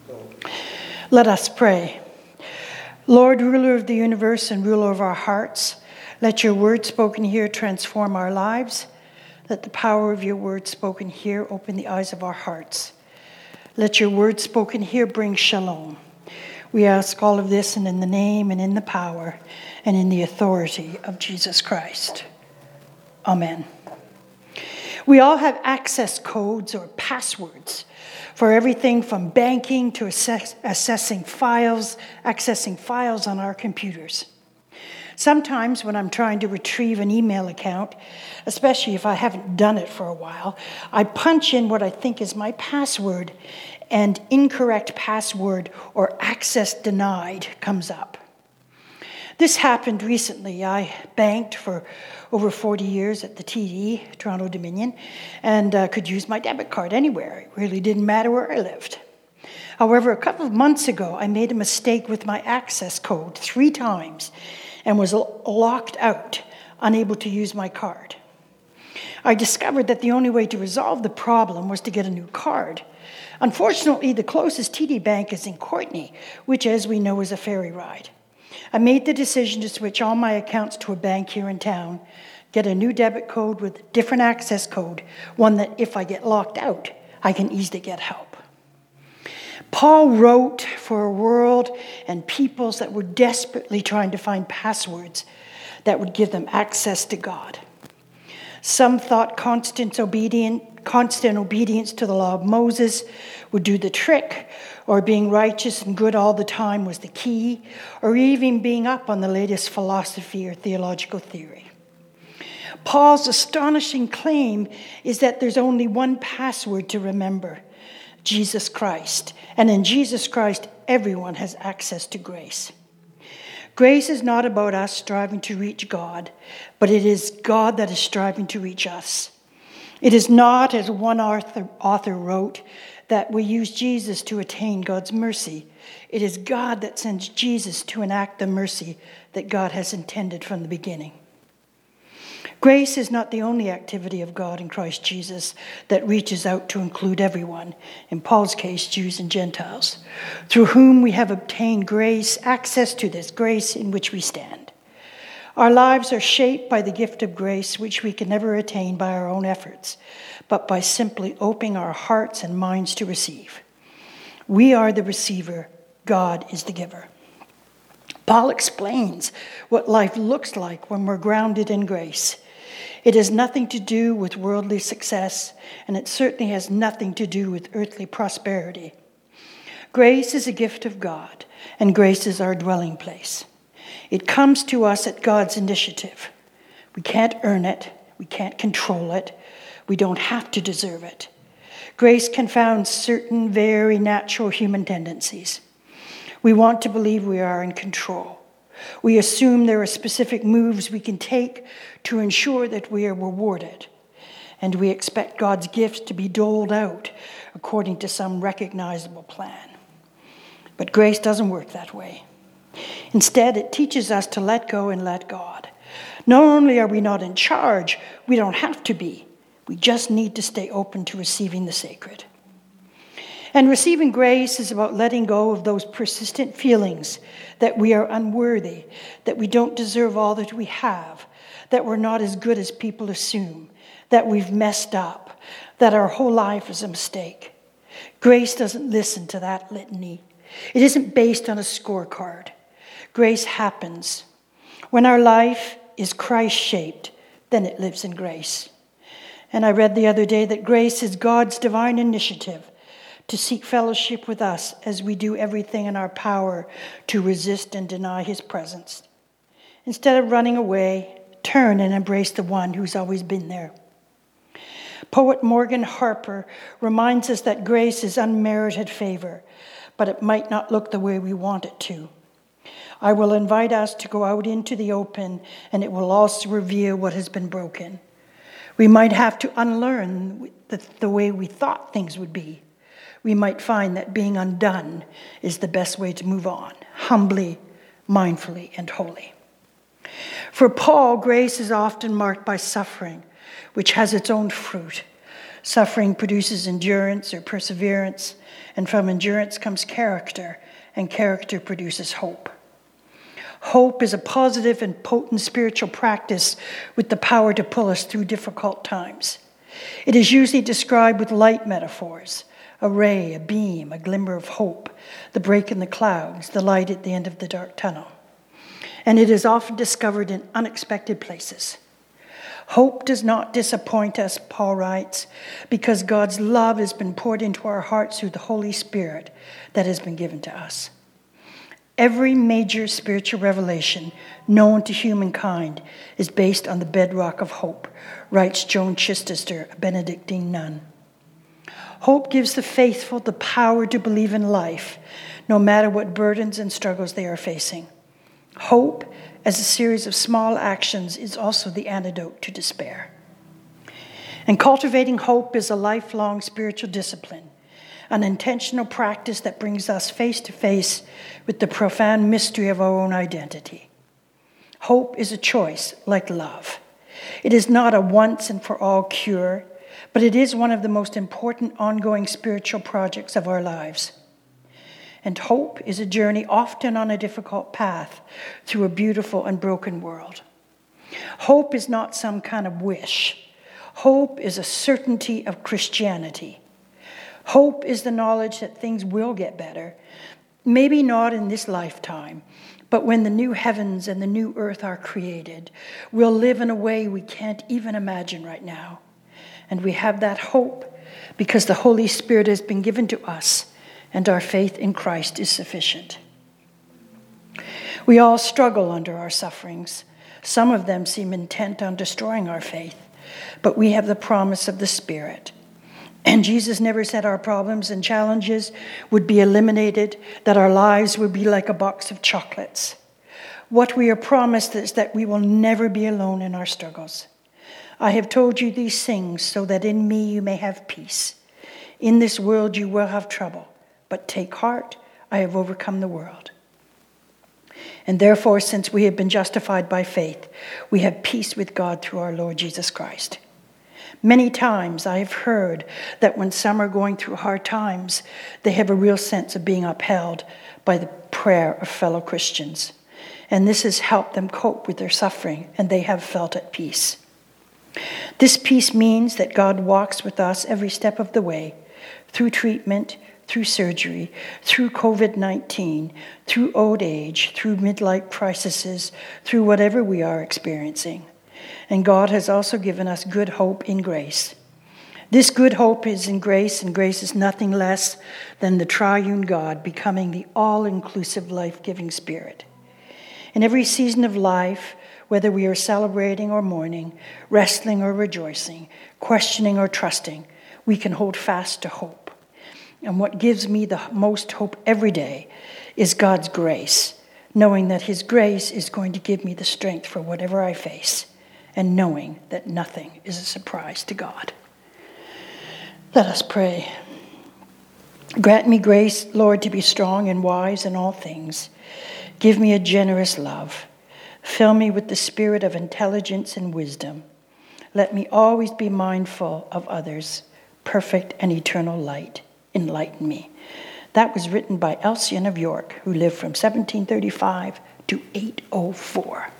Let us pray. Lord, ruler of the universe and ruler of our hearts, let your word spoken here transform our lives. Let the power of your word spoken here open the eyes of our hearts. Let your word spoken here bring shalom. We ask all of this and in the name and in the power and in the authority of Jesus Christ. Amen. We all have access codes or passwords for everything from banking to accessing files on our computers. Sometimes when I'm trying to retrieve an email account, especially if I haven't done it for a while, I punch in what I think is my password, and incorrect password or access denied comes up. This happened recently. I banked for over 40 years at the TD, Toronto Dominion, and could use my debit card anywhere. It really didn't matter where I lived. However, a couple of months ago, I made a mistake with my access code 3 times and was locked out, unable to use my card. I discovered that the only way to resolve the problem was to get a new card. Unfortunately, the closest TD Bank is in Courtenay, which, as we know, is a ferry ride. I made the decision to switch all my accounts to a bank here in town, get a new debit code with a different access code, one that if I get locked out, I can easily get help. Paul wrote for a world and peoples that were desperately trying to find passwords that would give them access to God. Some thought constant obedience to the law of Moses would do the trick, or being righteous and good all the time was the key, or even being up on the latest philosophy or theological theory. Paul's astonishing claim is that there's only one password to remember: Jesus Christ. And in Jesus Christ, everyone has access to grace. Grace is not about us striving to reach God, but it is God that is striving to reach us. It is not, as one author wrote, that we use Jesus to attain God's mercy. It is God that sends Jesus to enact the mercy that God has intended from the beginning. Grace is not the only activity of God in Christ Jesus that reaches out to include everyone, in Paul's case, Jews and Gentiles, through whom we have obtained grace, access to this grace in which we stand. Our lives are shaped by the gift of grace, which we can never attain by our own efforts, but by simply opening our hearts and minds to receive. We are the receiver, God is the giver. Paul explains what life looks like when we're grounded in grace. It has nothing to do with worldly success, and it certainly has nothing to do with earthly prosperity. Grace is a gift of God, and grace is our dwelling place. It comes to us at God's initiative. We can't earn it. We can't control it. We don't have to deserve it. Grace confounds certain very natural human tendencies. We want to believe we are in control. We assume there are specific moves we can take to ensure that we are rewarded. And we expect God's gifts to be doled out according to some recognizable plan. But grace doesn't work that way. Instead, it teaches us to let go and let God. Not only are we not in charge, we don't have to be. We just need to stay open to receiving the sacred. And receiving grace is about letting go of those persistent feelings that we are unworthy, that we don't deserve all that we have, that we're not as good as people assume, that we've messed up, that our whole life is a mistake. Grace doesn't listen to that litany. It isn't based on a scorecard. Grace happens. When our life is Christ-shaped, then it lives in grace. And I read the other day that grace is God's divine initiative to seek fellowship with us as we do everything in our power to resist and deny his presence. Instead of running away, turn and embrace the one who's always been there. Poet Morgan Harper reminds us that grace is unmerited favor, but it might not look the way we want it to. I will invite us to go out into the open, and it will also reveal what has been broken. We might have to unlearn the way we thought things would be. We might find that being undone is the best way to move on, humbly, mindfully, and wholly. For Paul, grace is often marked by suffering, which has its own fruit. Suffering produces endurance or perseverance, and from endurance comes character, and character produces hope. Hope is a positive and potent spiritual practice with the power to pull us through difficult times. It is usually described with light metaphors: a ray, a beam, a glimmer of hope, the break in the clouds, the light at the end of the dark tunnel. And it is often discovered in unexpected places. Hope does not disappoint us, Paul writes, because God's love has been poured into our hearts through the Holy Spirit that has been given to us. Every major spiritual revelation known to humankind is based on the bedrock of hope, writes Joan Chichester, a Benedictine nun. Hope gives the faithful the power to believe in life, no matter what burdens and struggles they are facing. Hope, as a series of small actions, is also the antidote to despair. And cultivating hope is a lifelong spiritual discipline, an intentional practice that brings us face to face with the profound mystery of our own identity. Hope is a choice, like love. It is not a once and for all cure, but it is one of the most important ongoing spiritual projects of our lives. And hope is a journey often on a difficult path through a beautiful and broken world. Hope is not some kind of wish. Hope is a certainty of Christianity. Hope is the knowledge that things will get better, maybe not in this lifetime, but when the new heavens and the new earth are created, we'll live in a way we can't even imagine right now. And we have that hope because the Holy Spirit has been given to us, and our faith in Christ is sufficient. We all struggle under our sufferings. Some of them seem intent on destroying our faith, but we have the promise of the Spirit. And Jesus never said our problems and challenges would be eliminated, that our lives would be like a box of chocolates. What we are promised is that we will never be alone in our struggles. I have told you these things so that in me you may have peace. In this world you will have trouble, but take heart, I have overcome the world. And therefore, since we have been justified by faith, we have peace with God through our Lord Jesus Christ. Many times I have heard that when some are going through hard times, they have a real sense of being upheld by the prayer of fellow Christians. And this has helped them cope with their suffering, and they have felt at peace. This peace means that God walks with us every step of the way, through treatment, through surgery, through COVID-19, through old age, through midlife crises, through whatever we are experiencing. And God has also given us good hope in grace. This good hope is in grace, and grace is nothing less than the triune God becoming the all-inclusive, life-giving Spirit. In every season of life, whether we are celebrating or mourning, wrestling or rejoicing, questioning or trusting, we can hold fast to hope. And what gives me the most hope every day is God's grace, knowing that His grace is going to give me the strength for whatever I face, and knowing that nothing is a surprise to God. Let us pray. Grant me grace, Lord, to be strong and wise in all things. Give me a generous love. Fill me with the spirit of intelligence and wisdom. Let me always be mindful of others. Perfect and eternal light, enlighten me. That was written by Elcian of York, who lived from 1735 to 804.